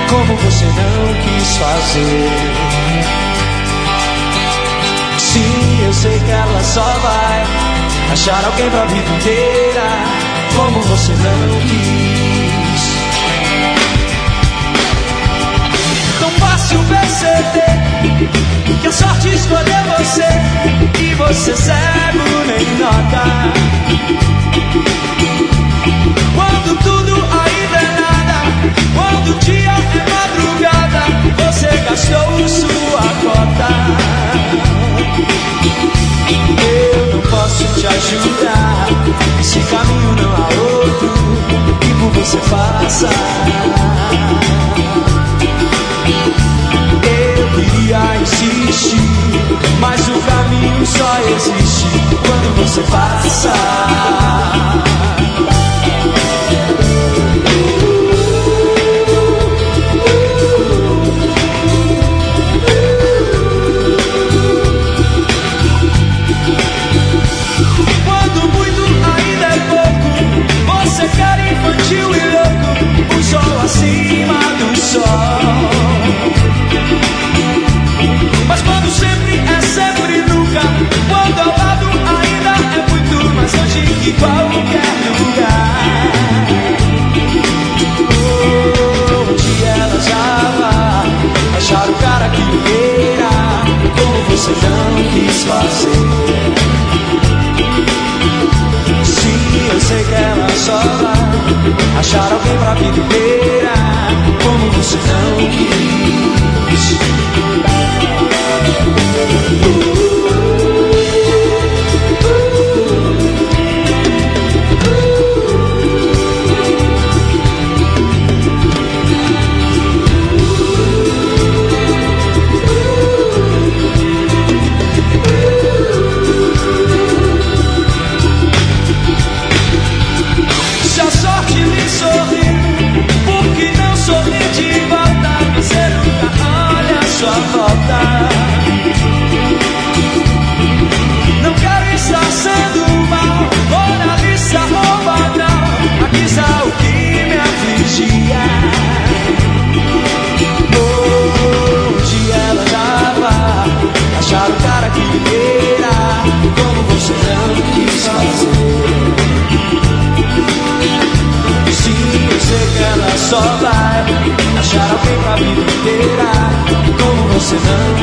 como você não quis fazer. Sim, eu sei que ela só vai achar alguém pra vida inteira, como você não quis. Tão fácil perceber que a sorte escolheu você, e você cego nem nota. Quando tudo ainda é nada, quando o dia é madrugada, você gastou sua cota. Eu não posso te ajudar, esse caminho não há outro que por você faça. Eu queria insistir, mas o caminho só existe quando você passa. Quando muito ainda é pouco, você quer infantil e louco, o sol acima do sol. Mas quando sempre é sempre nunca, quando ao lado ainda é muito mais longe que qualquer lugar. Onde ela já vai achar o cara que queira, como você não quis fazer. Sim, eu sei que ela só vai achar alguém pra vida inteira, como você não quis. Se a sorte lhe sorriu, por que não sorrir de volta? Você nunca olha a sua volta. Não quero estar sendo mal, moralista ou banal, aqui está o que me afligia. Onde ela andava, achar o cara que me queira, como você não quis fazer. Sim, eu sei que ela só vai achar alguém pra vida inteira, como você não